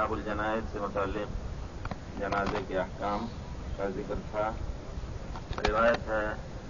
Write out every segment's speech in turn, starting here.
किताब الجنائز سے متعلق جنازے کے احکام کا ذکر تھا. روایت ہے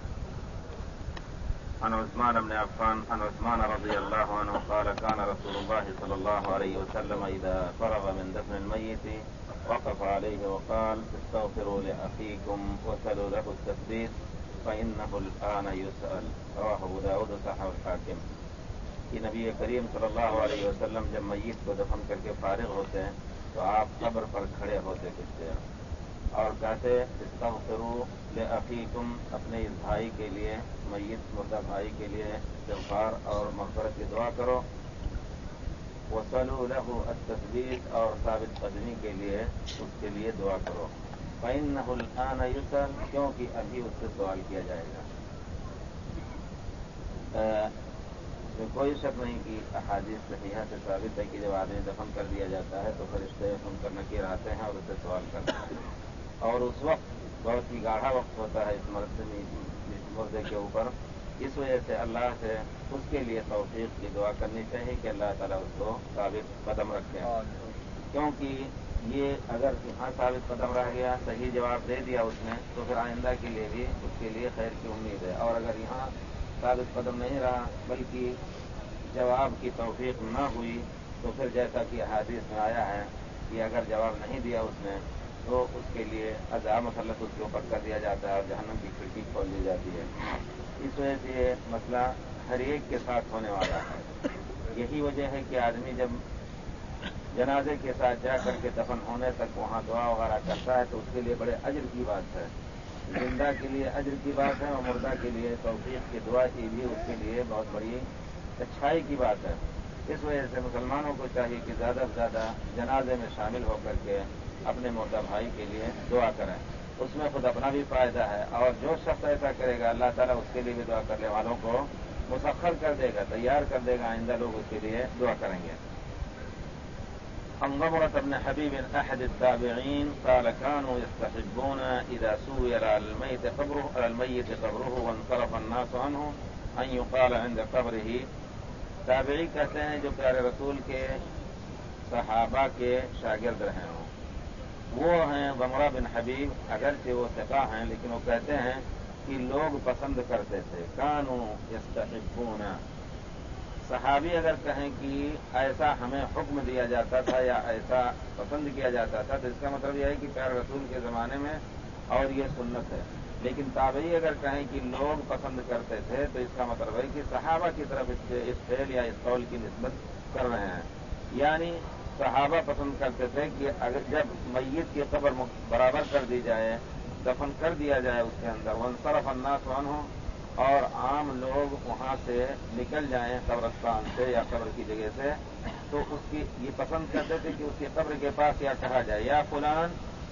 عن عثمان بن عفان عن عثمان رضي الله عنه قال كان رسول الله صلى الله عليه وسلم إذا فرغ من دفن الميت وقف عليه وقال استغفروا لأخيكم وسلوا له التثبيت فإنه الآن يسأل. رواه ابو داود وصححه الحاكم. کہ نبی کریم صلی اللہ علیہ وسلم جب میت کو دفن کر کے فارغ ہوتے ہیں تو آپ قبر پر کھڑے ہوتے کچھ دیر اور کہتے استغفروا لأخیکم، اپنے اس بھائی کے لیے، میت مردہ بھائی کے لیے استغفار اور مغفرت کی دعا کرو. وصلوا له التثبیت، اور ثابت قدمی کے لیے اس کے لیے دعا کرو. فإنه الآن يسأل، کیونکہ ابھی اس سے سوال کیا جائے گا. کوئی شک نہیں کہ احادیث صحیحہ سے ثابت ہے کہ جب آدمی دفن کر دیا جاتا ہے تو فرشتے سن کر نکیر آتے ہیں اور اسے سوال کرتے ہیں، اور اس وقت بہت ہی گاڑھا وقت ہوتا ہے اس مردے کے اوپر. اس وجہ سے اللہ سے اس کے لیے توفیق کی دعا کرنی چاہیے کہ اللہ تعالیٰ اس کو ثابت قدم رکھے، کیونکہ یہ اگر یہاں ثابت قدم رہ گیا، صحیح جواب دے دیا اس نے، تو پھر آئندہ کے لیے بھی اس کے لیے خیر کی امید ہے. اور اگر یہاں ثابت قدم نہیں رہا بلکہ جواب کی توفیق نہ ہوئی تو پھر جیسا کہ احادیث میں آیا ہے کہ اگر جواب نہیں دیا اس نے تو اس کے لیے عذاب مسلط اس کے اوپر کر دیا جاتا ہے اور جہنم کی کھڑکی کھول دی جاتی ہے. اس وجہ سے یہ مسئلہ ہر ایک کے ساتھ ہونے والا ہے. یہی وجہ ہے کہ آدمی جب جنازے کے ساتھ جا کر کے دفن ہونے تک وہاں دعا وغیرہ کرتا ہے تو اس کے لیے بڑے اجر کی بات ہے. زندہ کے لیے اجر کی بات ہے اور مردہ کے لیے توفیق کی دعا کی بھی اس کے لیے بہت بڑی اچھائی کی بات ہے. اس وجہ سے مسلمانوں کو چاہیے کہ زیادہ سے زیادہ جنازے میں شامل ہو کر کے اپنے مردہ بھائی کے لیے دعا کریں. اس میں خود اپنا بھی فائدہ ہے اور جو شخص ایسا کرے گا اللہ تعالیٰ اس کے لیے بھی دعا کرنے والوں کو مسخر کر دے گا، تیار کر دے گا. آئندہ لوگ اس کے لیے دعا کریں گے. عن ضمرة بن حبيب أحد التابعين قال كانوا يستحبون إذا سوير على الميت قبره وانصرف الناس عنه أن يقال عند قبره. تابعی کہتے ہیں جو پیارے رسول کے صحابہ کے شاگرد رہے ہوں. وہ ہیں ضمرہ بن حبیب، اگرچہ وہ ثقہ ہیں لیکن وہ کہتے ہیں کہ لوگ پسند کرتے تھے. کانوا یستحبون، صحابی اگر کہیں کہ ایسا ہمیں حکم دیا جاتا تھا یا ایسا پسند کیا جاتا تھا تو اس کا مطلب یہ ہے کہ پیارے رسول کے زمانے میں اور یہ سنت ہے. لیکن تابعی اگر کہیں کہ لوگ پسند کرتے تھے تو اس کا مطلب ہے کہ صحابہ کی طرف اس فعل یا اس قول کی نسبت کر رہے ہیں. یعنی صحابہ پسند کرتے تھے کہ اگر جب میت کی قبر برابر کر دی جائے، دفن کر دیا جائے اس کے اندر، وانصرف الناس عنہ، اور عام لوگ وہاں سے نکل جائیں قبرستان سے یا قبر کی جگہ سے، تو اس کی یہ پسند کرتے تھے کہ اس کی قبر کے پاس یا کہا جائے یا فلان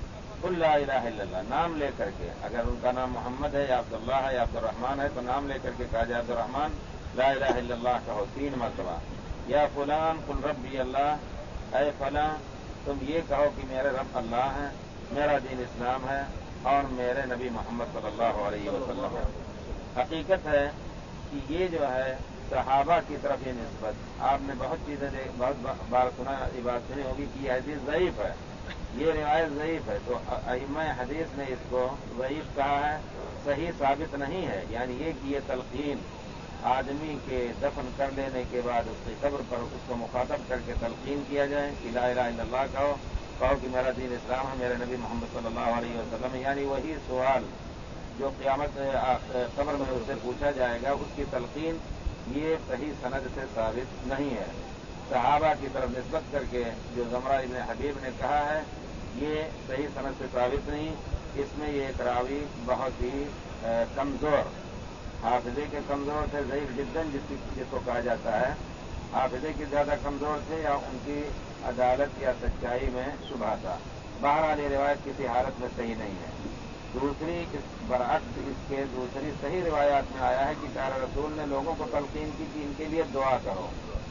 قل لا الہ الا اللہ، نام لے کر کے، اگر ان کا نام محمد ہے یا عبداللہ ہے یا عبد الرحمن ہے تو نام لے کر کے کہا جائے عبد الرحمن لا الہ الا اللہ کہو 3 مرتبہ. یا فلان قل ربی اللہ، اے فلاں تم یہ کہو کہ میرے رب اللہ ہے، میرا دین اسلام ہے اور میرے نبی محمد صلی اللہ علیہ وسلم ہے. حقیقت ہے کہ یہ جو ہے صحابہ کی طرف یہ نسبت، آپ نے بہت بار سنا، یہ بات سنی ہوگی کہ یہ حدیث ضعیف ہے، یہ روایت ضعیف ہے. تو ائمہ حدیث نے اس کو ضعیف کہا ہے، صحیح ثابت نہیں ہے. یعنی یہ کہ یہ تلقین آدمی کے دفن کر لینے کے بعد اس کی قبر پر اس کو مخاطب کر کے تلقین کیا جائے کہ لا الہ الا اللہ کہو کہ میرا دین اسلام ہے، میرے نبی محمد صلی اللہ علیہ وسلم، یعنی وہی سوال جو قیامت قبر میں اس سے پوچھا جائے گا، اس کی تلقین یہ صحیح سند سے ثابت نہیں ہے. صحابہ کی طرف نسبت کر کے جو ضمرہ ابن حبیب نے کہا ہے یہ صحیح سند سے ثابت نہیں. اس میں یہ ایک راوی بہت ہی کمزور، حافظے کے کمزور تھے، ضعیف جدا جس کو کہا جاتا ہے، حافظے کے زیادہ کمزور تھے یا ان کی عدالت یا سچائی میں شبہ تھا. بہرحال یہ روایت کسی حالت میں صحیح نہیں ہے. دوسری برعکس اس کے دوسری صحیح روایات میں آیا ہے کہ پیارے رسول نے لوگوں کو تلقین کی کہ ان کے لیے دعا کرو.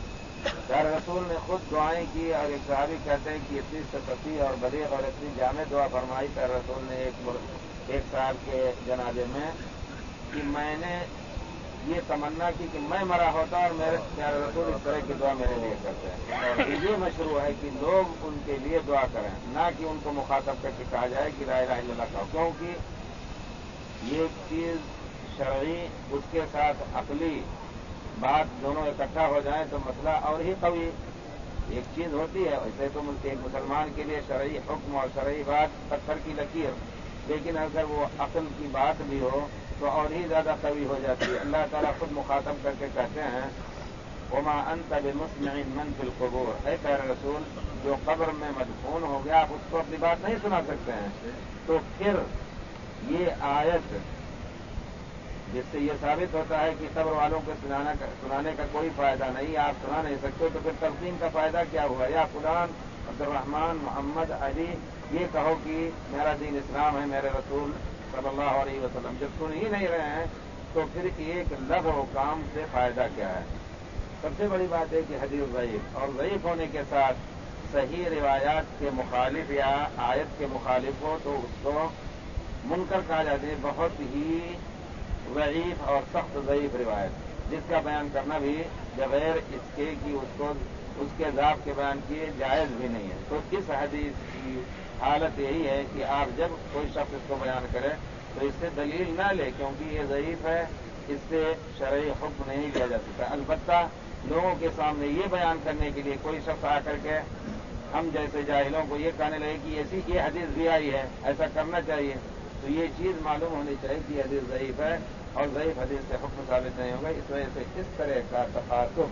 پیارے رسول نے خود دعائیں کی اور ایک صحابی کہتے ہیں کہ اتنی فصیح اور بلیغ اور اتنی جامع دعا فرمائی پیارے رسول نے ایک صاحب کے جنازے میں کہ میں نے یہ تمنا کی کہ میں مرا ہوتا اور میرے پیارے رسول اس طرح کی دعا میرے لیے کرتے ہیں. یہ مشروع ہے کہ لوگ ان کے لیے دعا کریں، نہ کہ ان کو مخاطب کر کے کہا جائے کہ لا الہ الا اللہ کہو، کیونکہ یہ چیز شرعی اس کے ساتھ عقلی بات دونوں اکٹھا ہو جائیں تو مسئلہ اور ہی قوی. ایک چیز ہوتی ہے ویسے تو ایک مسلمان کے لیے شرعی حکم اور شرعی بات پتھر کی لکیر، لیکن اگر وہ عقل کی بات بھی ہو تو اور ہی زیادہ قوی ہو جاتی ہے. اللہ تعالیٰ خود مخاطب کر کے کہتے ہیں وما انت بمسمع من فی القبور، اے پیارے رسول جو قبر میں مدفون ہو گیا آپ اس کو اپنی بات نہیں سنا سکتے ہیں. تو پھر یہ آیت جس سے یہ ثابت ہوتا ہے کہ قبر والوں کو سنانے کا کوئی فائدہ نہیں، آپ سنا نہیں سکتے، تو پھر تقسیم کا فائدہ کیا ہوا؟ یا فلان عبد الرحمان محمد علی یہ کہو کہ میرا دین اسلام ہے، میرے رسول صلی اللہ علیہ وسلم جب سن ہی نہیں رہے ہیں تو پھر ایک لغو و کام سے فائدہ کیا ہے؟ سب سے بڑی بات ہے کہ حدیث ضعیف، اور ضعیف ہونے کے ساتھ صحیح روایات کے مخالف یا آیت کے مخالف ہو تو اس کو منکر کہا جاتا ہے. بہت ہی ضعیف اور سخت ضعیف روایت جس کا بیان کرنا بھی بغیر اس کے کہ اس کے ذات کے بیان کیے جائز بھی نہیں ہے. تو اس حدیث کی حالت یہی ہے کہ آپ جب کوئی شخص اس کو بیان کرے تو اس سے دلیل نہ لے، کیونکہ یہ ضعیف ہے، اس سے شرعی حکم نہیں لیا جا سکتا. البتہ لوگوں کے سامنے یہ بیان کرنے کے لیے کوئی شخص آ کر کے ہم جیسے جاہلوں کو یہ کہنے لگے کہ ایسی یہ حدیث بھی آئی ہے، ایسا کرنا چاہیے، تو یہ چیز معلوم ہونی چاہیے کہ یہ حدیث ضعیف ہے اور ضعیف حدیث سے حکم ثابت نہیں ہوگا. اس وجہ سے اس طرح کا تخاطب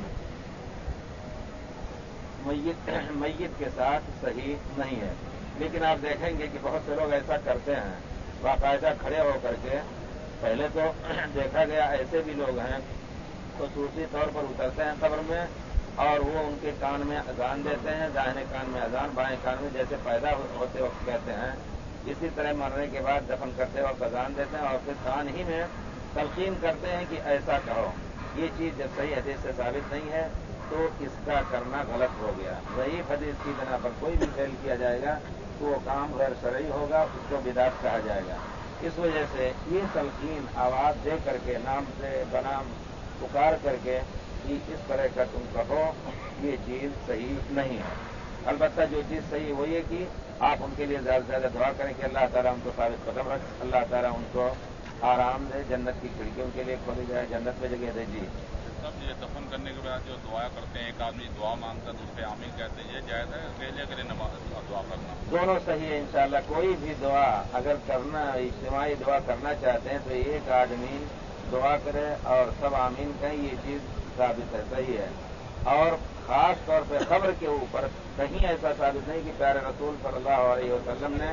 میت کے ساتھ صحیح نہیں ہے. لیکن آپ دیکھیں گے کہ بہت سے لوگ ایسا کرتے ہیں، باقاعدہ کھڑے ہو کر کے. پہلے تو دیکھا گیا ایسے بھی لوگ ہیں خصوصی طور پر اترتے ہیں قبر میں اور وہ ان کے کان میں اذان دیتے ہیں، دائیں کان میں اذان، بائیں کان میں، جیسے پیدا ہوتے وقت کہتے ہیں اسی طرح مرنے کے بعد دفن کرتے وقت اذان دیتے ہیں اور پھر کان ہی میں تلقین کرتے ہیں کہ ایسا کہو. یہ چیز جب صحیح حدیث سے ثابت نہیں ہے تو اس کا کرنا غلط ہو گیا. ضعیف حدیث کی بنا پر کوئی بھی فعل کیا جائے گا تو وہ کام غیر شرعی ہوگا، اس کو بدعت کہا جائے گا. اس وجہ سے یہ تلقین آواز دے کر کے نام سے بنام پکار کر کے کہ اس طرح کا تم کہو، یہ چیز صحیح نہیں ہے. البتہ جو چیز صحیح وہ یہ کہ آپ ان کے لیے زیادہ سے زیادہ دعا کریں کہ اللہ تعالیٰ ان کو ثابت قدم رکھ، اللہ تعالیٰ ان کو آرام دے، جنت کی کھڑکیوں کے لیے کھولی جائے، جنت میں جگہ دے. جی سب یہ دفن کرنے کے بعد جو دعا کرتے ہیں، ایک آدمی دعا مانگتا ہے دوسرے آمین کہتے ہیں، یہ جائز ہے اکیلے اکیلے نماز دعا کرنا؟ دونوں صحیح ہے انشاءاللہ. کوئی بھی دعا اگر کرنا اجتماعی دعا کرنا چاہتے ہیں تو ایک آدمی دعا کرے اور سب آمین کہیں، یہ چیز ثابت ہے، صحیح ہے. اور خاص طور پہ قبر کے اوپر کہیں ایسا ثابت نہیں کہ پیارے رسول صلی اللہ علیہ وسلم نے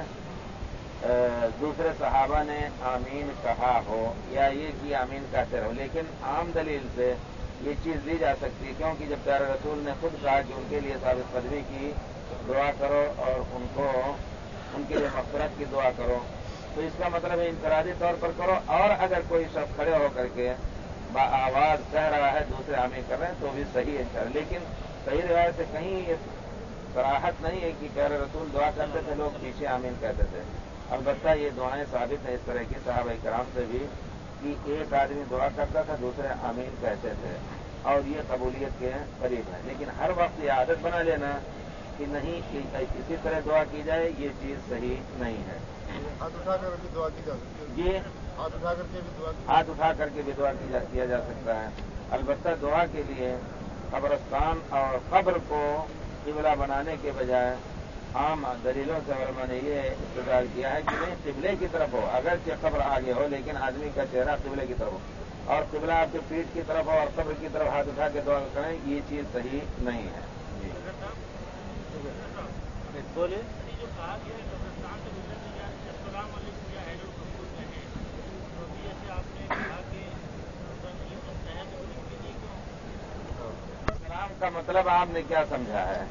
دوسرے صحابہ نے آمین کہا ہو یا یہ کہ آمین کہتے رہو. لیکن عام دلیل سے یہ چیز لی جا سکتی ہے، کیونکہ جب پیارے رسول نے خود کہا کہ ان کے لیے ثابت قدمی کی دعا کرو اور ان کے لیے مغفرت کی دعا کرو، تو اس کا مطلب ہے انفرادی طور پر کرو. اور اگر کوئی شخص کھڑے ہو کر کے آواز کہہ رہا ہے دوسرے آمین کر رہے ہیں تو بھی صحیح ہے. لیکن صحیح روایت سے کہیں یہ صراحت نہیں ہے کہ پیارے رسول دعا کرتے تھے لوگ پیچھے آمین کہتے تھے. البتہ یہ دعائیں ثابت ہیں اس طرح کی صحابہ کرام سے بھی کہ ایک آدمی دعا کرتا تھا دوسرے آمین کہتے تھے اور یہ قبولیت کے قریب ہے. لیکن ہر وقت یہ عادت بنا لینا کہ نہیں اسی طرح دعا کی جائے، یہ چیز صحیح نہیں ہے. ہاتھ اٹھا کر بھی دعا کی جا سکتی ہے. یہ ہاتھ اٹھا کر کے بھی دعا ہاتھ اٹھا کر کے بھی دعا کیا جا سکتا ہے. البتہ دعا کے لیے قبرستان اور قبر کو قبلہ بنانے کے بجائے عام دلیلوں سے علماء نے یہ استدلال کیا ہے کہ نہیں قبلے کی طرف ہو، اگرچہ قبر آگے ہو لیکن آدمی کا چہرہ قبلے کی طرف ہو اور قبلہ آپ کے پیٹھ کی طرف ہو اور قبر کی طرف ہاتھ اٹھا کے دعا کریں، یہ چیز صحیح نہیں ہے. بولیے. سلام کا مطلب آپ نے کیا سمجھا ہے؟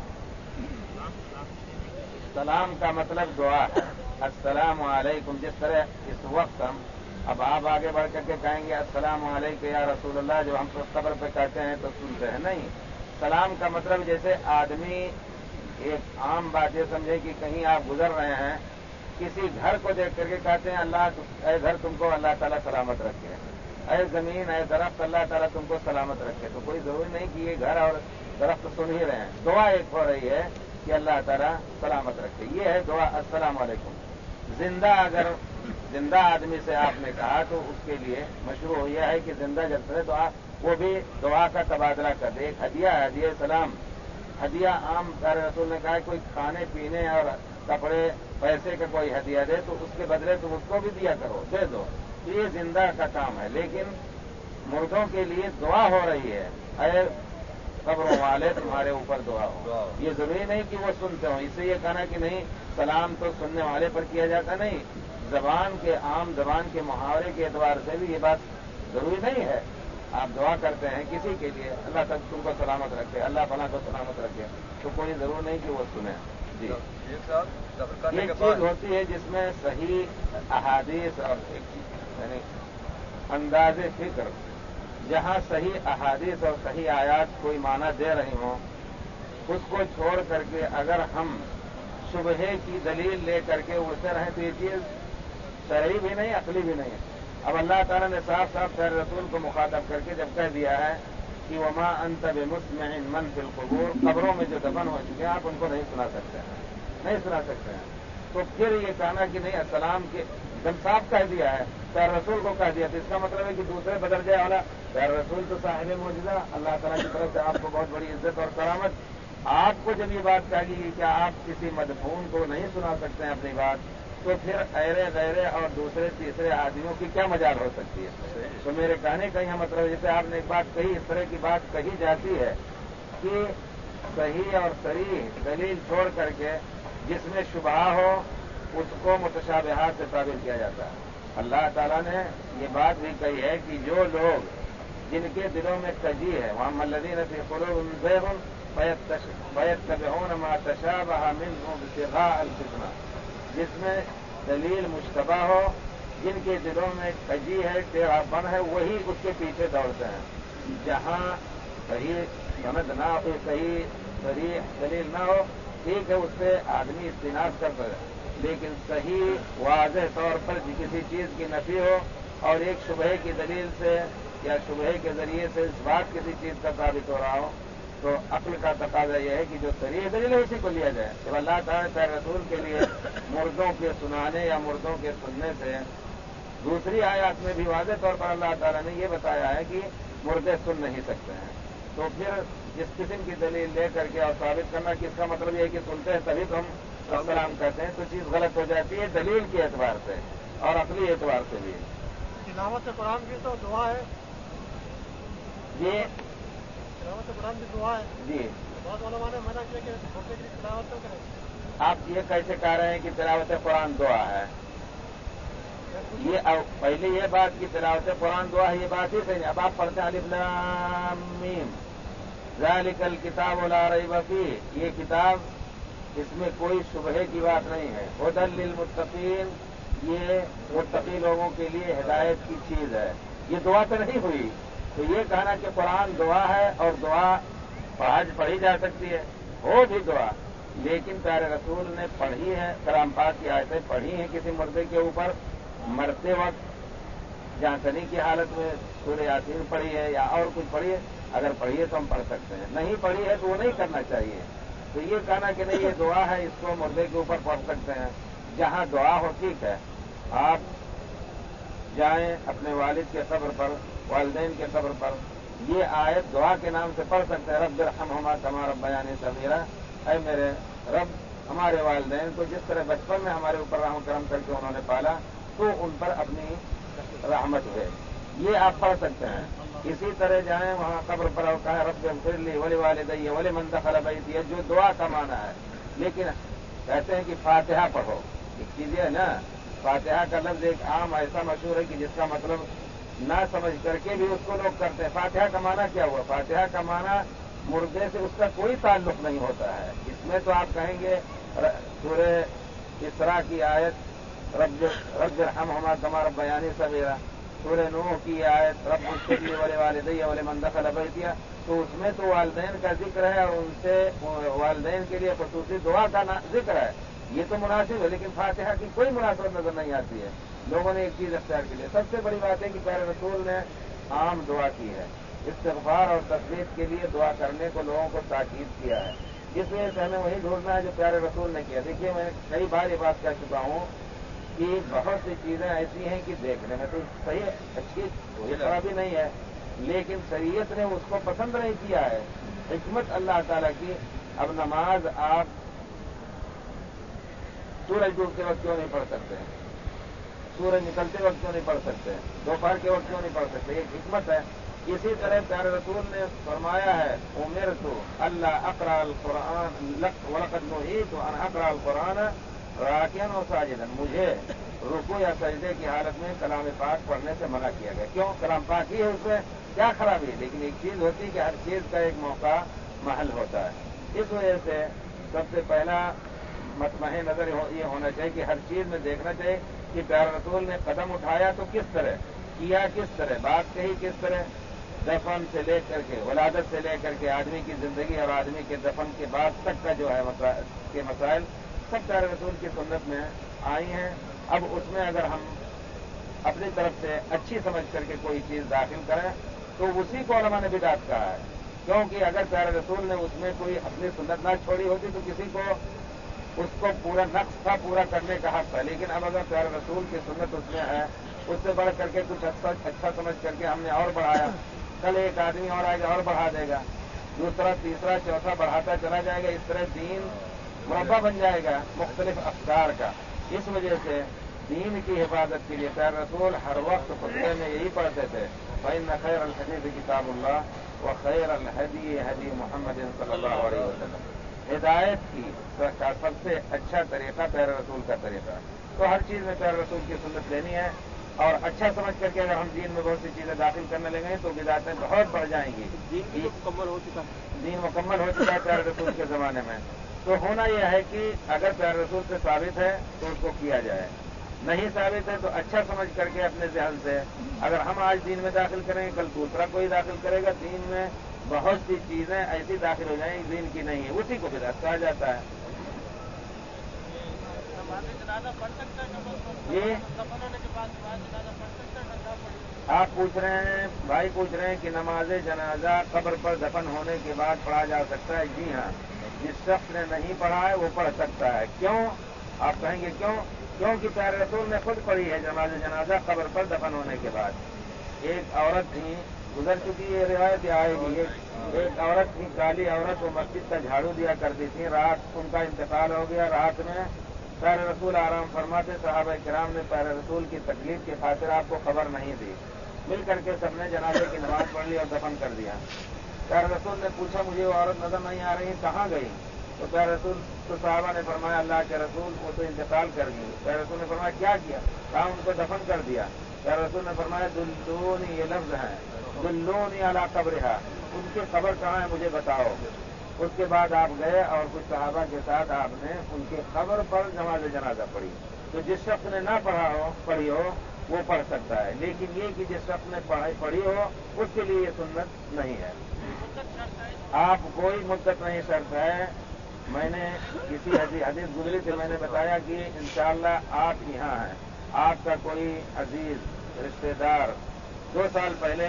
سلام کا مطلب دعا ہے. السلام علیکم، جس طرح اس وقت ہم اب آپ آگے بڑھ کر کے کہیں گے السلام علیکم یا رسول اللہ، جو ہم قبر پہ کہتے ہیں تو سنتے ہیں نہیں. سلام کا مطلب جیسے آدمی ایک عام بات یہ سمجھے کہ کہیں آپ گزر رہے ہیں، کسی گھر کو دیکھ کر کے کہتے ہیں اللہ اے گھر تم کو اللہ تعالیٰ سلامت رکھے، اے زمین اے درخت اللہ تعالیٰ تم کو سلامت رکھے، تو کوئی ضروری نہیں کہ یہ گھر اور درخت سن ہی رہے ہیں، دعا ایک ہو رہی ہے کہ اللہ تعالیٰ سلامت رکھے، یہ ہے دعا السلام علیکم۔ زندہ آدمی سے آپ نے کہا تو اس کے لیے مشروع یہ ہے کہ زندہ جب سے دعا وہ بھی دعا کا تبادلہ کر دے، ایک ہدیہ سلام، ہدیہ عام پیارے رسول نے کہا کوئی کھانے پینے اور کپڑے پیسے کا کوئی ہدیہ دے تو اس کے بدلے تم اس کو بھی دیا کرو، دے دو، یہ زندہ کا کام ہے۔ لیکن مردوں کے لیے دعا ہو رہی ہے، اے قبروں والے تمہارے اوپر دعا ہو، یہ ضروری نہیں کہ وہ سنتے ہوں، اس سے یہ کہنا کہ نہیں سلام تو سننے والے پر کیا جاتا نہیں، زبان کے عام زبان کے محاورے کے اعتبار سے بھی یہ بات ضروری نہیں ہے۔ آپ دعا کرتے ہیں کسی کے لیے اللہ تک تم کو سلامت رکھے، اللہ فلاں کو سلامت رکھے، تو کوئی ضرور نہیں کہ وہ سنیں۔ جی ایک چیز ہوتی ہے جس میں صحیح احادیث اور ایک یعنی انداز فکر، جہاں صحیح احادیث اور صحیح آیات کوئی معنی دے رہی ہوں، اس کو چھوڑ کر کے اگر ہم شبہے کی دلیل لے کر کے اڑتے رہیں تو یہ چیز شرعی بھی نہیں، عقلی بھی نہیں ہے۔ اب اللہ تعالیٰ نے صاف صاف خیر رسول کو مخاطب کر کے جب کہہ دیا ہے کہ وما انت بمسمع من فی القبور، قبروں میں جو دفن ہو چکے ہیں آپ ان کو نہیں سنا سکتے ہیں، نہیں سنا سکتے ہیں، تو پھر یہ کہنا کہ نہیں السلام کے جب صاف کہہ دیا ہے، خیر رسول کو کہہ دیا، تو اس کا مطلب ہے کہ دوسرے بدل جائے والا خیر رسول تو صاحب معجزہ، اللہ تعالیٰ کی طرف سے آپ کو بہت بڑی عزت اور کرامت، آپ کو جب یہ بات کہا گئی کہ کیا آپ کسی مدفون کو نہیں سنا سکتے ہیں اپنی بات، تو پھر ایرے غیرے اور دوسرے تیسرے آدمیوں کی کیا مجال ہو سکتی ہے؟ تو میرے کہنے کا یہ مطلب جیسے آپ نے ایک بات کہی، اس طرح کی بات کہی جاتی ہے کہ صحیح اور صریح دلیل چھوڑ کر کے جس میں شبہ ہو اس کو متشابہات سے ثابت کیا جاتا ہے۔ اللہ تعالیٰ نے یہ بات بھی کہی ہے کہ جو لوگ جن کے دلوں میں کجی ہے وَأَمَّا الَّذِينَ فِي قُلُوبِهِمْ زَيْغٌ فَيَتَّبِعُونَ مَا تَشَابَهَ مِنْهُ ابْتِغَاءَ الْفِتْنَةِ، جس میں دلیل مشتبہ ہو، جن کے دلوں میں کجی ہے ٹیڑھا پن ہے، وہی اس کے پیچھے دوڑتے ہیں۔ جہاں صحیح سند نہ ہو، صحیح دلیل نہ ہو، ٹھیک ہے اس سے آدمی اجتناب کر سکے، لیکن صحیح واضح طور پر کسی چیز کی نفی ہو اور ایک شبہے کی دلیل سے یا شبہے کے ذریعے سے اس بات کسی چیز کا ثابت ہو رہا ہو، تو عقل کا تقاضا یہ ہے کہ جو صریح دلیل ہے اسی کو لیا جائے۔ جب اللہ تعالیٰ نے رسول کے لیے مردوں کے سنانے یا مردوں کے سننے سے دوسری آیات میں بھی واضح طور پر اللہ تعالیٰ نے یہ بتایا ہے کہ مردے سن نہیں سکتے ہیں، تو پھر جس قسم کی دلیل لے کر کے اور ثابت کرنا کہ اس کا مطلب یہ ہے کہ سنتے ہیں تبھی تو ہم السلام کہتے ہیں، تو چیز غلط ہو جاتی ہے دلیل کے اعتبار سے اور عقلی اعتبار سے بھی۔ تلاوت قرآن کی تو دعا ہے، یہ تلاوت قرآن کی دعا ہے جی بہت علماء نے منع کیا کہ چھوٹے کی تلاوت تو کریں۔ آپ یہ کیسے کہہ رہے ہیں کہ تلاوت قرآن دعا ہے؟ یہ پہلے یہ بات کی تلاوت قرآن دعا ہے، یہ بات ہی صحیح نہیں۔ اب آپ پڑھتے ہیں الف لام میم ذالک الکتاب لا ریب فیہ، یہ کتاب اس میں کوئی شبہے کی بات نہیں ہے، ھدی للمتقین، یہ متقی لوگوں کے لیے ہدایت کی چیز ہے، یہ دعا تو نہیں ہوئی۔ تو یہ کہنا کہ قرآن دعا ہے اور دعا پڑھی جا سکتی ہے، ہو بھی دعا، لیکن پیارے رسول نے پڑھی ہے، کلام پاک کی آیتیں پڑھی ہیں کسی مردے کے اوپر مرتے وقت، جانچنی کی حالت میں سورہ یاسین پڑھی ہے یا اور کچھ پڑھی ہے، اگر پڑھی ہے تو ہم پڑھ سکتے ہیں، نہیں پڑھی ہے تو وہ نہیں کرنا چاہیے۔ تو یہ کہنا کہ نہیں یہ دعا ہے اس کو مردے کے اوپر پڑھ سکتے ہیں، جہاں دعا ہو ٹھیک ہے، آپ جائیں اپنے والد کے قبر پر، والدین کے قبر پر، یہ آیت دعا کے نام سے پڑھ سکتے ہیں، رب ارحمہما کما ربیانی صغیرا، اے میرے رب ہمارے والدین کو جس طرح بچپن میں ہمارے اوپر رحم کرم کر کے انہوں نے پالا تو ان پر اپنی رحمت ہے، یہ آپ پڑھ سکتے ہیں۔ اسی طرح جائیں وہاں قبر پر اور کہا رب اغفر لی ولوالدی ولمن دخل بیتی، جو دعا کا معنی ہے، لیکن کہتے ہیں کہ فاتحہ پڑھو، ایک چیز ہے نا، فاتحہ کا لفظ ایک عام ایسا مشہور ہے کہ جس کا مطلب نہ سمجھ کر کے بھی اس کو لوگ کرتے ہیں۔ فاتحہ کا معنی کیا ہوا؟ فاتحہ کا معنی مردے سے اس کا کوئی تعلق نہیں ہوتا ہے، اس میں تو آپ کہیں گے سورہ اسراء کی آیت رب ارحمہما کما ربیانی صغیرا، سورہ نوح کی آیت رب اغفر لی ولوالدی ولمن دخل بیتی، تو اس میں تو والدین کا ذکر ہے اور ان سے والدین کے لیے خصوصی دعا کا ذکر ہے، ये तो मुनासिब है, लेकिन फातिहा की कोई मुनासिबत नजर नहीं आती है। लोगों ने एक चीज अख्तियार की है। सबसे बड़ी बात है कि प्यारे रसूल ने आम दुआ की है, इस्तिग़फ़ार और तस्बीह के लिए दुआ करने को लोगों को ताकीद किया है। इस वजह से हमें वही ढूंढना है जो प्यारे रसूल ने किया। देखिए, मैं कई बार ये बात कह चुका हूँ कि बहुत सी चीजें ऐसी हैं कि देखने में तो सही अच्छी कोई खराबी नहीं है, लेकिन शरीयत ने उसको पसंद नहीं किया है। हिकमत अल्लाह ताला की। अब नमाज आप सूरज डूबते वक्त क्यों नहीं पढ़ सकते हैं, सूरज निकलते वक्त क्यों नहीं पढ़ सकते, दोपहर के वक्त क्यों नहीं पढ़ सकते, एक हिकमत है। इसी तरह प्यारे रसूल ने फरमाया है, उमिरतु अल्लाह अक़रा अल कुरान वलक़द नुहीतु अन अक़रा अल कुरान राकियन और साजिदन, मुझे रुकू या सजदे की हालत में कलाम पाक पढ़ने से मना किया गया। क्यों? कलाम पाक ही है, उसमें क्या खराबी है। लेकिन एक चीज होती है कि हर चीज का एक मौका महल होता है। इस वजह से सबसे पहला मतमहे नजर ये होना चाहिए कि हर चीज में देखना चाहिए कि प्यारे रसूल ने कदम उठाया तो किस तरह किया, किस तरह बात कही, किस तरह दफन से लेकर के वलादत से लेकर के आदमी की जिंदगी और आदमी के दफन के बाद तक का जो है मसाइल सब प्यारे रसूल की सुन्नत में आई हैं। अब उसमें अगर हम अपनी तरफ से अच्छी समझ करके कोई चीज दाखिल करें तो उसी को उलमा ने बिदात कहा है। क्योंकि अगर प्यारे रसूल ने उसमें कोई अपनी सुन्नत ना छोड़ी होती तो किसी को उसको पूरा नक्श था पूरा करने का हक था। लेकिन अब अगर प्यारे रसूल की सुन्नत उसमें है, उससे बढ़ करके कुछ अच्छा समझ करके हमने और बढ़ाया, कल एक आदमी और आएगा और बढ़ा देगा, दूसरा तीसरा चौथा बढ़ाता चला जाएगा। इस तरह दीन मुरब्बा बन जाएगा मुख्तलिफ अफकार का। इस वजह से दीन की हिफाजत के लिए प्यारे रसूल हर वक्त खुतबे में यही पढ़ते थे, फ़इन्न खैरल हदीस किताबुल्लाह व खैरल हदी हदी मुहम्मद सल्लल्लाहु अलैहि वसल्लम। हिदायत की का सबसे अच्छा तरीका प्यारे रसूल का तरीका। तो हर चीज में प्यारे रसूल की सुन्नत लेनी है और अच्छा समझ करके अगर हम दीन में बहुत सी चीजें दाखिल करने लगे तो बिदातें बहुत बढ़ जाएंगी। दीन मुकम्मल हो चुका है, दीन मुकम्मल हो चुका है प्यारे रसूल के जमाने में। तो होना यह है कि अगर प्यारे रसूल से साबित है तो उसको किया जाए, नहीं साबित है तो अच्छा समझ करके अपने ज़हन से अगर हम आज दीन में दाखिल करेंगे कल दूसरा कोई दाखिल करेगा, दीन में बहुत सी चीजें ऐसी दाखिल हो जाएंगी दीन की नहीं है, उसी को बिदात कहा जाता है। ये आप पूछ रहे हैं, भाई पूछ रहे हैं कि नमाज जनाजा कब्र पर दफन होने के बाद पढ़ा जा सकता है। जी हाँ, जिस शख्स ने नहीं पढ़ा है वो पढ़ सकता है। क्यों? आप कहेंगे क्यों? क्योंकि प्यारे रसूल ने खुद पढ़ी है नमाज जनाजा कब्र पर दफन होने के बाद। एक औरत थी, गुजर चुकी है रिवायत आएगी, एक औरत थी, काली औरत, वो मस्जिद का झाड़ू दिया करती थी। रात उनका इंतकाल हो गया। रात में प्यारे रसूल आराम फरमाते, सहाबा किराम ने प्यारे रसूल की तकलीफ की खातिर आपको खबर नहीं दी, मिल करके सबने जनाजे की नमाज पढ़ ली और दफन कर दिया। प्यारे रसूल ने पूछा, मुझे वो औरत नजर नहीं आ रही, कहाँ गई? तो प्यारे रसूल तो साहबा ने फरमाया, अल्लाह के रसूल वो तो इंतकाल कर गई। प्यारे रसूल ने फरमाया, क्या किया? कहा उनको दफन कर दिया। प्यारे रसूल ने फरमाया, दुल्लूनी, ये लफ्ज है, दुल्लूनी अला कब्रिहा, उनकी कब्र कहाँ है मुझे बताओ। उसके बाद आप गए और कुछ सहाबा के साथ आपने उनके कब्र पर नमाज जनाजा पढ़ी। तो जिस शख्स ने ना पढ़ी हो वो पढ़ सकता है, लेकिन ये कि जिस शख्स ने पढ़ी हो उसके लिए ये सुन्नत नहीं है। आप कोई मुद्दत नहीं शर्त है। मैंने किसी हदीस गुजरी से मैंने बताया कि इंशाअल्लाह आप यहाँ हैं, आपका कोई अजीज रिश्तेदार 2 साल पहले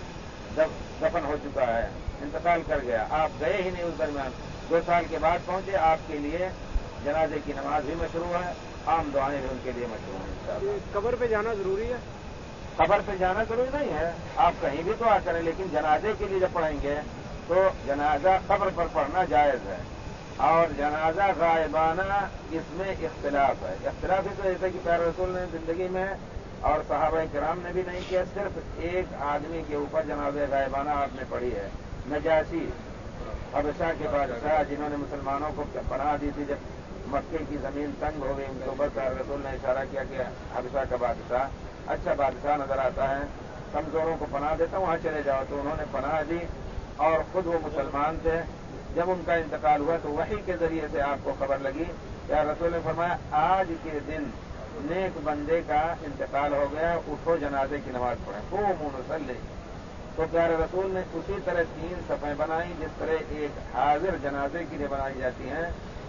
दफन हो चुका है, इंतकाल कर गया, आप गए ही नहीं उस दरमियान, 2 साल के बाद पहुंचे, आपके लिए जनाजे की नमाज भी मशरू है, आम दुआएं भी उनके लिए मशरू हैं। कब्र पे जाना जरूरी है? कब्र पे जाना जरूरी नहीं है, आप कहीं भी दुआ करें, लेकिन जनाजे के लिए जब पढ़ेंगे तो जनाजा कब्र पर पढ़ना जायज है। और जनाजा गायबाना, इसमें इख्तिलाफ है। इख्तिलाफ ही तो जैसे कि प्यारे रसूल ने जिंदगी में और सहाबा किराम ने भी नहीं किया, सिर्फ एक आदमी के ऊपर जनाजा गायबाना आपने पढ़ी है। नजाशी हबशा के बादशाह जिन्होंने मुसलमानों को पनाह दी थी, जब मक्के की जमीन तंग हो गई उनके ऊपर, प्यारे रसूल ने इशारा किया कि हबशा का बादशाह अच्छा बादशाह नजर आता है, कमजोरों को पनाह देता वहां चले जाओ। तो उन्होंने पनाह दी और खुद वो मुसलमान थे। जब उनका इंतकाल हुआ तो वही के जरिए से आपको खबर लगी। क्या रसूल ने फरमाया, आज के दिन नेक बंदे का इंतकाल हो गया, उठो जनाजे की नमाज पढ़ें, वो मुनसल्ली। तो प्यारे रसूल ने उसी तरह 3 सफ़ें बनाई जिस तरह एक हाजिर जनाजे के लिए बनाई जाती हैं,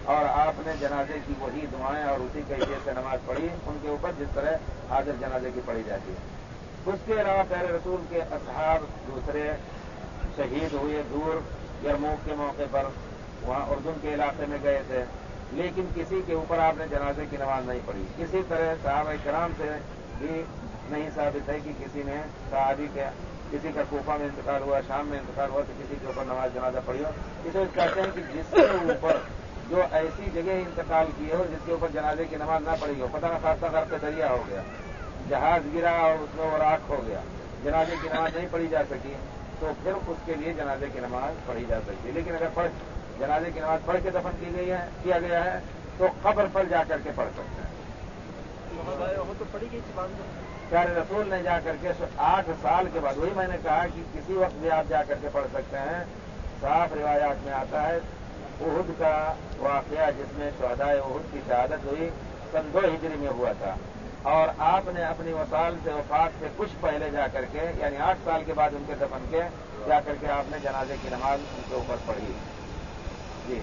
اور آپ نے جنازے کی وہی دعائیں اور اسی کیفیت سے نماز پڑھی ان کے اوپر جس طرح حاضر جنازے کی پڑھی جاتی ہے۔ اس کے علاوہ پیارے رسول کے اصحاب دوسرے شہید ہوئے دور یرموک کے موقع پر، وہاں اردن کے علاقے میں گئے تھے، لیکن کسی کے اوپر آپ نے جنازے کی نماز نہیں پڑھی۔ اسی طرح صحابہ کرام سے بھی نہیں ثابت ہے کہ کسی نے صحابی کے کسی کا کوفہ میں انتقال ہوا، شام میں انتقال ہوا تو کسی کے اوپر نماز جنازہ پڑھی ہو۔ اس وجہ کہتے ہیں کہ جس کے اوپر جو ایسی جگہ انتقال کیے ہو جس کے اوپر جنازے کی نماز نہ پڑھی ہو، پتہ نہ خاصہ گھر پہ دریا ہو گیا، جہاز گرا اور اس میں وہ راکھ ہو گیا، جنازے کی نماز نہیں پڑھی جا سکی، تو پھر اس کے لیے جنازے کی نماز پڑھی جا سکتی ہے۔ لیکن اگر جنازے کی نماز پڑھ کے دفن کیا گیا ہے تو قبر پر جا کر کے پڑھ سکتے ہیں۔ تو پڑھی گئی تھی بعد میں پیارے رسول نے جا کر کے 8 سال کے بعد، وہی میں نے کہا کہ کسی وقت بھی آپ جا کر کے پڑھ سکتے ہیں۔ صاف روایات میں آتا ہے احد کا واقعہ جس میں شہدائے احد کی شہادت ہوئی سن 2 ہجری میں ہوا تھا، اور آپ نے اپنی وصال سے وفات سے کچھ پہلے جا کر کے یعنی 8 سال کے بعد ان کے دفن کے جا کر کے آپ نے جنازے کی نماز ان کے اوپر پڑھی۔ جی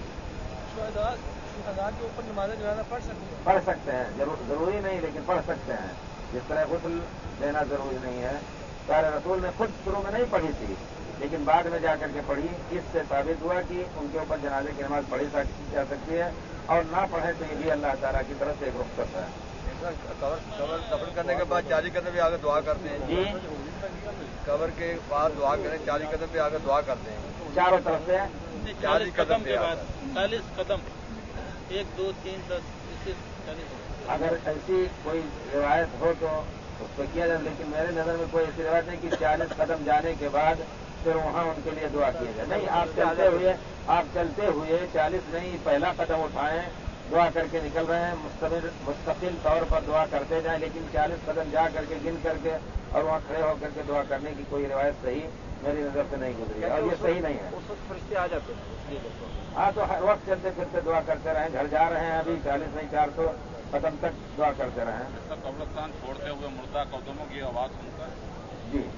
شہداء کے اوپر نماز جنازہ پڑھ سکتے ہیں، ضروری نہیں لیکن پڑھ سکتے ہیں، جس طرح غسل لینا ضروری نہیں ہے۔ پیارے رسول نے خود شروع میں نہیں پڑھی تھی لیکن بعد میں جا کر کے پڑھی، اس سے ثابت ہوا کہ ان کے اوپر جنازے کی نماز پڑھی جا سکتی ہے، اور نہ پڑھے تو یہ بھی اللہ تعالیٰ کی طرف سے ایک رخصت ہے۔ قبر دفن کرنے کے بعد 40 قدم پہ آگے دعا کرتے ہیں جی قبر کے بعد دعا کریں 40 قدم پہ آگے دعا کرتے ہیں چاروں طرف سے 40 قدم کے بعد 40 قدم 1 2 3 10 40 اگر ایسی کوئی روایت ہو تو اس پہ کیا جائے، لیکن میرے نظر میں کوئی ایسی روایت نہیں کہ 40 قدم جانے کے بعد پھر وہاں ان کے لیے دعا کیا جائے۔ نہیں، آپ چلتے ہوئے 40 نہیں پہلا قدم اٹھائیں، دعا کر کے نکل رہے ہیں، مستقل طور پر دعا کرتے جائیں، لیکن 40 قدم جا کر کے گن کر کے اور وہاں کھڑے ہو کر کے دعا کرنے کی کوئی روایت صحیح میری نظر سے نہیں گزری ہے، اور یہ صحیح نہیں ہے۔ اس وقت فرشتے آ جاتے ہیں۔ ہاں تو ہر وقت چلتے پھرتے دعا کرتے رہیں، گھر جا رہے ہیں ابھی 40 نہیں 400 قدم تک دعا کرتے رہیں۔ سر قبرستان چھوڑتے ہوئے مردہ قدموں کی آواز سنتا ہے؟ جی،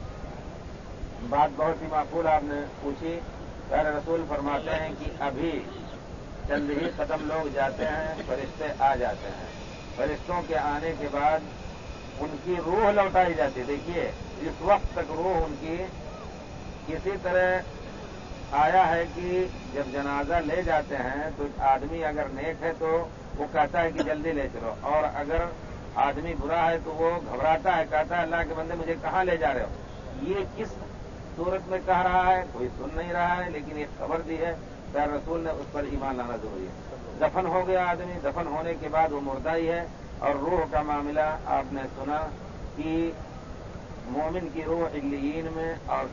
بات بہت ہی معقول آپ نے پوچھی۔ پیارے رسول فرماتے ہیں کہ ابھی چند ہی قدم لوگ جاتے ہیں، فرشتے آ جاتے ہیں، فرشتوں کے آنے کے بعد ان کی روح لوٹائی جاتی ہے۔ دیکھیے اس وقت تک روح ان کی کسی طرح آیا ہے کہ جب جنازہ لے جاتے ہیں تو آدمی اگر نیک ہے تو وہ کہتا ہے کہ جلدی لے چلو، اور اگر آدمی برا ہے تو وہ گھبراتا ہے، کہتا ہے اللہ کے بندے مجھے کہاں لے جا رہے ہو۔ یہ کس صورت میں کہہ رہا ہے کوئی سن نہیں رہا ہے، لیکن ایک خبر دی ہے پیارے رسول نے، اس پر ایمان لانا ضروری ہے۔ دفن ہو گیا آدمی، دفن ہونے کے بعد وہ مردہ ہی ہے، اور روح کا معاملہ آپ نے سنا کہ مومن کی روح علیین میں اور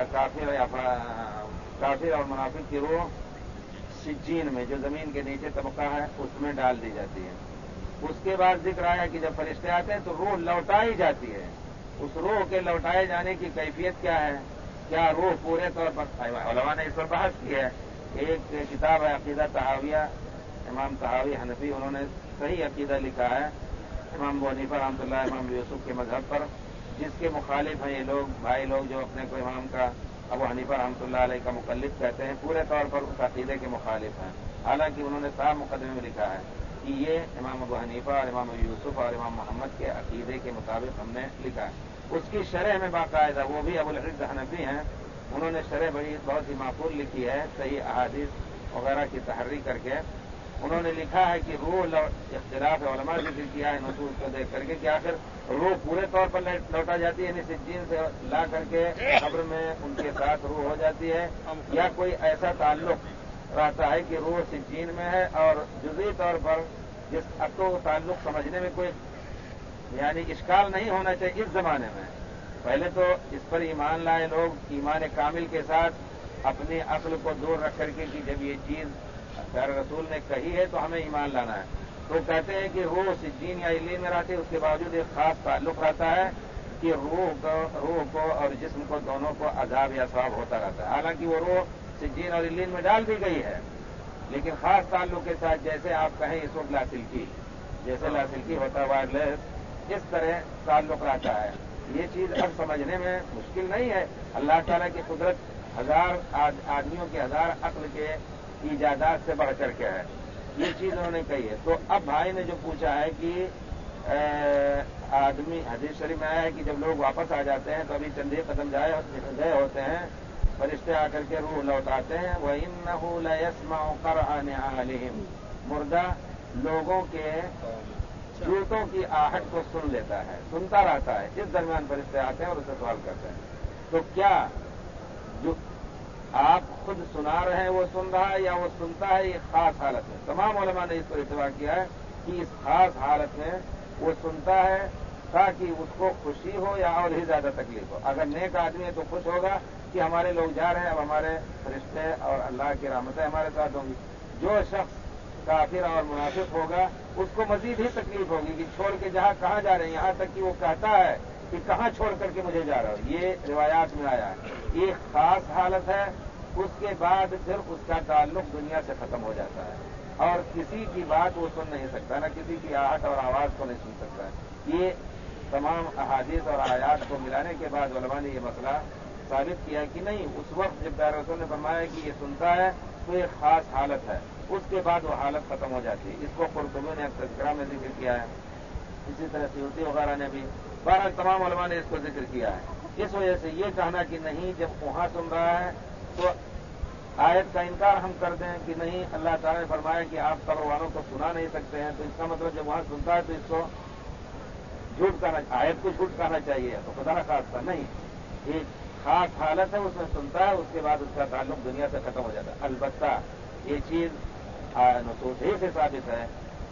کافر اور منافق کی روح سجین میں جو زمین کے نیچے طبقہ ہے اس میں ڈال دی جاتی ہے۔ اس کے بعد ذکر آیا کہ جب فرشتے آتے ہیں تو روح لوٹائی جاتی ہے۔ اس روح کے لوٹائے جانے کی کیفیت کیا ہے؟ کیا روح پورے طور پر، علماء نے اس پر بحث کی ہے۔ ایک کتاب ہے عقیدہ تحاویہ، امام تحاوی حنفی، انہوں نے صحیح عقیدہ لکھا ہے امام ابو حنیفہ رحمۃ اللہ، امام یوسف کے مذہب پر، جس کے مخالف ہیں یہ لوگ بھائی لوگ جو اپنے کو امام کا ابو حنیفہ رحمۃ اللہ علیہ کا مقلد کہتے ہیں، پورے طور پر اس عقیدے کے مخالف ہیں، حالانکہ انہوں نے صاحب مقدمے میں لکھا ہے کہ یہ امام ابو حنیفہ اور امام یوسف اور امام محمد کے عقیدے کے مطابق ہم نے لکھا ہے۔ اس کی شرح میں باقاعدہ وہ بھی ابو العز حنفی ہیں، انہوں نے شرح بہت ہی معقول لکھی ہے، صحیح احادیث وغیرہ کی تحریری کر کے انہوں نے لکھا ہے کہ روح اختلاف علماء ذکر کیا ہے نصوص کو دیکھ کر کے کہ آخر روح پورے طور پر لوٹا جاتی ہے، یعنی سجین سے لا کر کے قبر میں ان کے ساتھ روح ہو جاتی ہے، یا کوئی ایسا تعلق رہتا ہے کہ روح سجین میں ہے، اور جزئی طور پر جس کو تعلق سمجھنے میں کوئی یعنی اشکال نہیں ہونا چاہیے اس زمانے میں۔ پہلے تو اس پر ایمان لائے لوگ ایمان کامل کے ساتھ اپنی عقل کو دور رکھ کر کے کہ جب یہ چیز پیارے رسول نے کہی ہے تو ہمیں ایمان لانا ہے، تو کہتے ہیں کہ روح سجین یا علیین میں رہتی ہے، اس کے باوجود ایک خاص تعلق رہتا ہے کہ روح کو اور جسم کو دونوں کو عذاب یا ثواب ہوتا رہتا ہے، حالانکہ وہ روح سجین اور علیین میں ڈال دی گئی ہے، لیکن خاص تعلق کے ساتھ جیسے آپ کہیں اس وقت لاسلکی، جیسے لاسلکی ہوتا ہے وائرلیس، اس طرح تعلق رہتا ہے۔ یہ چیز اب سمجھنے میں مشکل نہیں ہے، اللہ تعالیٰ کی قدرت 1000 آدمیوں کے 1000 عقل کے ایجادات سے بڑھ کر کے ہے، یہ چیز انہوں نے کہی ہے. تو اب بھائی نے جو پوچھا ہے کہ آدمی حدیث شریف میں آیا ہے کہ جب لوگ واپس آ جاتے ہیں تو ابھی چندے قدم گئے ہوتے ہیں, فرشتے آ کر کے روح لوٹاتے ہیں. وَإِنَّهُ لَيَسْمَعُ قَرْعَ نِعَالِهِمْ, مردہ لوگوں کے جوتوں کی آہٹ کو سن لیتا ہے, سنتا رہتا ہے. اس درمیان فرشتے آتے ہیں اور اسے سوال کرتے ہیں. تو کیا جو آپ خود سنا رہے ہیں وہ سن رہا ہے یا وہ سنتا ہے؟ یہ خاص حالت میں تمام علماء نے اس پر اتفاق کیا ہے کہ اس خاص حالت میں وہ سنتا ہے تاکہ اس کو خوشی ہو یا اور ہی زیادہ تکلیف ہو. اگر نیک آدمی ہے تو خوش ہوگا کہ ہمارے لوگ جا رہے ہیں, اب ہمارے فرشتے اور اللہ کی رحمتیں ہمارے ساتھ ہوں گی. جو شخص کافر اور منافق ہوگا اس کو مزید ہی تکلیف ہوگی کہ چھوڑ کے جہاں کہاں جا رہے ہیں, یہاں تک کہ وہ کہتا ہے کہ کہاں چھوڑ کر کے مجھے جا رہا ہو. یہ روایات میں آیا ہے. یہ خاص حالت ہے. اس کے بعد پھر اس کا تعلق دنیا سے ختم ہو جاتا ہے اور کسی کی بات وہ سن نہیں سکتا, نہ کسی کی آہٹ اور آواز کو نہیں سن سکتا ہے. یہ تمام احادیث اور آیات کو ملانے کے بعد علماء نے یہ مسئلہ ثابت کیا کہ نہیں, اس وقت جب پیارے رسول نے فرمایا کہ یہ سنتا ہے تو یہ خاص حالت ہے, اس کے بعد وہ حالت ختم ہو جاتی ہے. اس کو قرطبی نے تذکرہ میں ذکر کیا ہے, اسی طرح سیوطی وغیرہ نے بھی. بہرحال تمام علماء نے اس کو ذکر کیا ہے. اس وجہ سے یہ کہنا کہ نہیں جب وہاں سن رہا ہے تو آیت کا انکار ہم کر دیں کہ نہیں, اللہ تعالیٰ نے فرمایا کہ آپ قبر والوں کو سنا نہیں سکتے ہیں, تو اس کا مطلب جب وہاں سنتا ہے تو اس کو جھوٹ کہنا, آیت کو جھوٹ کہنا چاہیے. تو خدا نخواستہ نہیں, ایک خاص حالت ہے, اس میں سنتا ہے, اس کے بعد اس کا تعلق دنیا سے ختم ہو جاتا ہے. البتہ یہ چیز نصوص ہی سے ثابت ہے.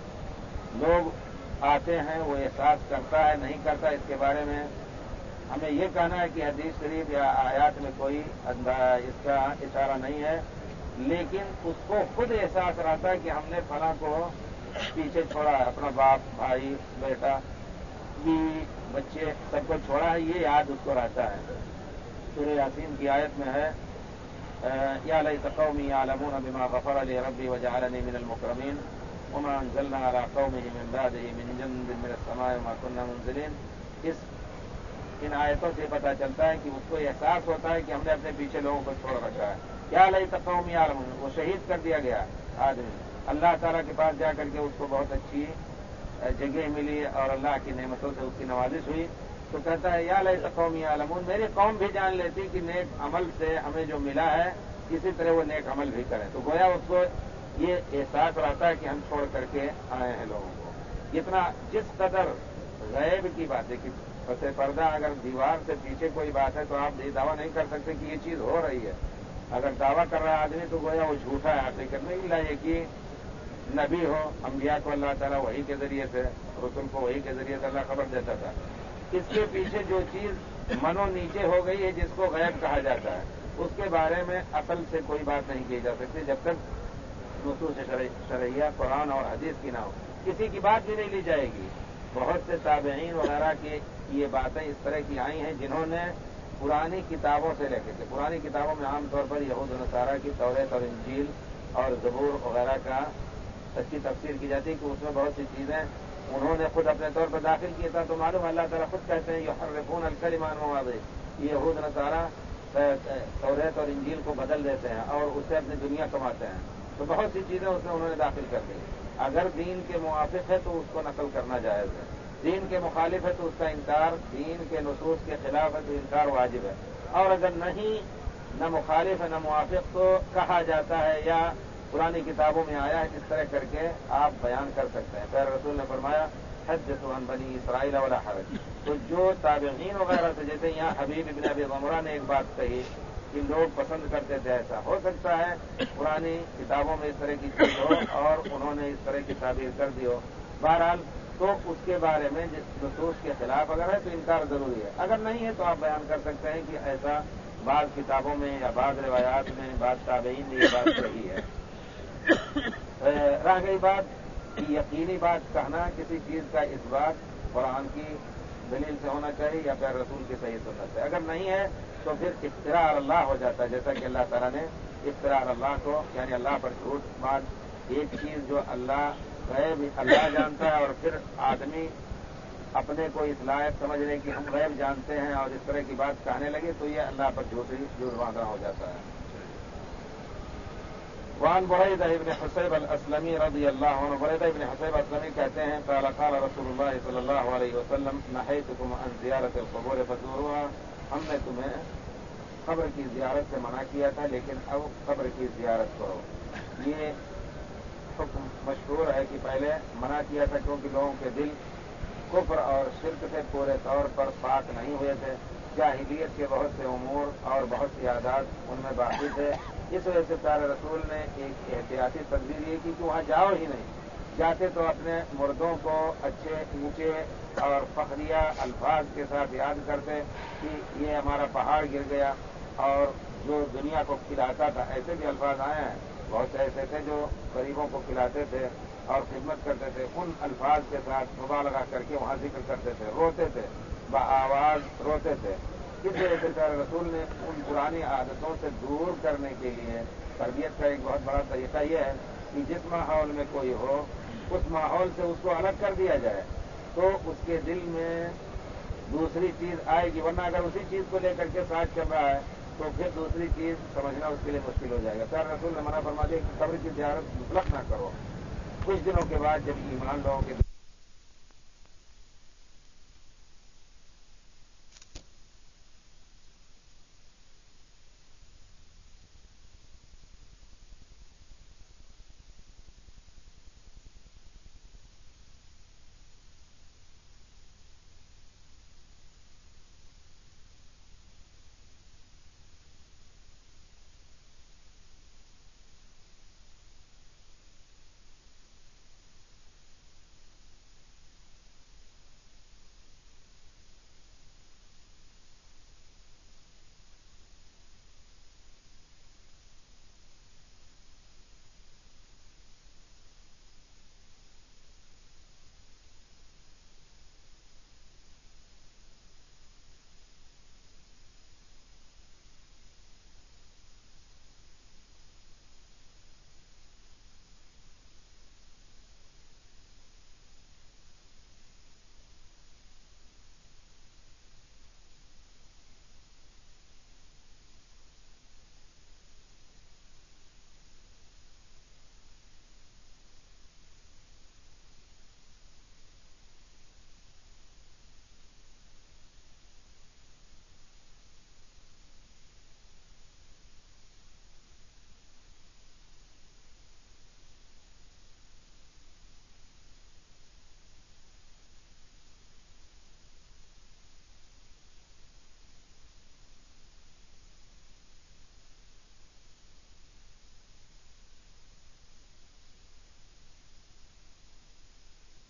لوگ آتے ہیں, وہ احساس کرتا ہے نہیں کرتا, اس کے بارے میں ہمیں یہ کہنا ہے کہ حدیث شریف یا آیات میں کوئی اس کا اشارہ نہیں ہے, لیکن اس کو خود احساس رہتا ہے کہ ہم نے فلاں کو پیچھے چھوڑا ہے, اپنا باپ, بھائی, بیٹا, بیوی, بچے سب کو چھوڑا ہے. یہ یاد اس کو رہتا ہے. سورہ یاسین کی آیت میں ہے یا لیت قومی یعلمون بما غفر لی ربی وجعلنی من المکرمین وما انزلنا علی قومہ من بعدہ من جند من السماء وما كنا منزلین. ان آیتوں سے پتہ چلتا ہے کہ اس کو احساس ہوتا ہے کہ ہم نے اپنے پیچھے لوگوں کو چھوڑ رکھا ہے. یا لیت قومی یعلمون, وہ شہید کر دیا گیا آدمی, اللہ تعالیٰ کے پاس جا کر کے اس کو بہت اچھی جگہ ملی اور اللہ کی نعمتوں سے اس کی نوازش ہوئی, تو کہتا ہے یا لیت قومی یعلمون, میری قوم بھی جان لیتی کہ نیک عمل سے ہمیں جو ملا ہے اسی طرح وہ نیک عمل بھی کریں. تو گویا اس کو یہ احساس رہتا ہے کہ ہم چھوڑ کر کے آئے ہیں لوگوں کو. اتنا جس قدر غیب کی بات ہے کہ پس پردہ اگر دیوار سے پیچھے کوئی بات ہے تو آپ یہ دعویٰ نہیں کر سکتے کہ یہ چیز ہو رہی ہے. اگر دعویٰ کر رہا ہے آدمی تو گویا وہ جھوٹا ہے. حقیقت میں اللہ یہ کہ نبی ہو, انبیاء کو اللہ تعالیٰ وحی کے ذریعے سے, رسول کو وحی کے ذریعے سے اللہ خبر دیتا تھا. اس کے پیچھے جو چیز منو نیچے ہو گئی ہے جس کو غیب کہا جاتا ہے, اس کے بارے میں اصل سے کوئی بات نہیں کی جا سکتی جب تک نصوص شرعیہ قرآن اور حدیث کی نہ ہو. کسی کی بات بھی نہیں لی جائے گی. بہت سے تابعین وغیرہ کی یہ باتیں اس طرح کی آئی ہیں جنہوں نے پرانی کتابوں سے لے کے, پرانی کتابوں میں عام طور پر یہود و نصارہ کی توریت اور انجیل اور زبور وغیرہ کا اچھی تفسیر کی جاتی ہے کہ اس میں بہت سی چیزیں انہوں نے خود اپنے طور پر داخل کیا تھا. تو معلوم اللہ تعالیٰ خود کہتے ہیں یحرفون الکلم عن مواضعہ, یہود نصارہ توریت اور انجیل کو بدل دیتے ہیں اور اس سے اپنی دنیا کماتے ہیں. تو بہت سی چیزیں اس میں انہوں نے داخل کر دی. اگر دین کے موافق ہے تو اس کو نقل کرنا جائز ہے, دین کے مخالف ہے تو اس کا انکار, دین کے نصوص کے خلاف ہے تو انکار واجب ہے. اور اگر نہیں, نہ مخالف ہے نہ موافق, تو کہا جاتا ہے یا پرانی کتابوں میں آیا ہے, اس طرح کر کے آپ بیان کر سکتے ہیں. پیر رسول نے فرمایا حدثوا عن بنی اسرائیل ولا حرج. تو جو تابعین وغیرہ سے, جیسے یہاں حبیب ابن ابی ضمرہ نے ایک بات کہی کہ لوگ پسند کرتے تھے, ایسا ہو سکتا ہے پرانی کتابوں میں اس طرح کی چیز ہو اور انہوں نے اس طرح کی تعبیر کر دی ہو. بہرحال تو اس کے بارے میں جس نصوص کے خلاف اگر ہے تو انکار ضروری ہے. اگر نہیں ہے تو آپ بیان کر سکتے ہیں کہ ایسا بعض کتابوں میں یا بعض روایات میں بعض تابعین میں یہ بات صحیح ہے. رہ گئی بات کہ یقینی بات کہنا, کسی چیز کا اس بات قرآن کی دلیل سے ہونا چاہیے یا پھر رسول کی صحیح سنت سے. اگر نہیں ہے تو پھر افتراء اللہ ہو جاتا ہے, جیسا کہ اللہ تعالیٰ نے افتراء اللہ کو, یعنی اللہ پر جھوٹ بات, ایک چیز جو اللہ غیب اللہ جانتا ہے اور پھر آدمی اپنے کو اس لائق سمجھنے کی ہم غیب جانتے ہیں اور اس طرح کی بات کہنے لگے تو یہ اللہ پر جھوٹ باندھنا ہو جاتا ہے. وعن بريدة بن حصيب الأسلمي رضي الله عنه بريدة بن حصيب الأسلمي کہتے ہیں قال قال رسول الله صلی اللہ علیہ وسلم نہیتکم عن زیارت القبور فزوروها ہم نے تمہیں قبر کی زیارت سے منع کیا تھا لیکن اب قبر کی زیارت کرو. یہ حکم مشہور ہے کہ پہلے منع کیا تھا کیونکہ لوگوں کے دل کفر اور شرک سے پورے طور پر پاک نہیں ہوئے تھے. جاہلیت کے بہت سے امور اور بہت سی عادات ان میں باقی تھے. اس وجہ سے پیارے رسول نے ایک احتیاطی تدبیر یہ کی کہ وہاں جاؤ ہی نہیں. جاتے تو اپنے مردوں کو اچھے اونچے اور فخریہ الفاظ کے ساتھ یاد کرتے کہ یہ ہمارا پہاڑ گر گیا اور جو دنیا کو کھلاتا تھا. ایسے بھی الفاظ آئے ہیں, بہت سے ایسے تھے جو غریبوں کو کھلاتے تھے اور خدمت کرتے تھے. ان الفاظ کے ساتھ مبالغہ کر کے وہاں ذکر کرتے تھے, روتے تھے, بآواز روتے تھے. اس وجہ سے پیارے رسول نے ان پرانی عادتوں سے دور کرنے کے لیے تربیت کا ایک بہت بڑا طریقہ یہ ہے کہ جس ماحول میں کوئی ہو اس ماحول سے اس کو الگ کر دیا جائے تو اس کے دل میں دوسری چیز آئے گی. ورنہ اگر اسی چیز کو لے کر کے ساتھ چل رہا ہے تو پھر دوسری چیز سمجھنا اس کے لیے مشکل ہو جائے گا. پیارے رسول نے منع فرما دیا کہ قبر کی زیارت مطلق نہ کرو. کچھ دنوں کے بعد جب ایمان لوگوں کے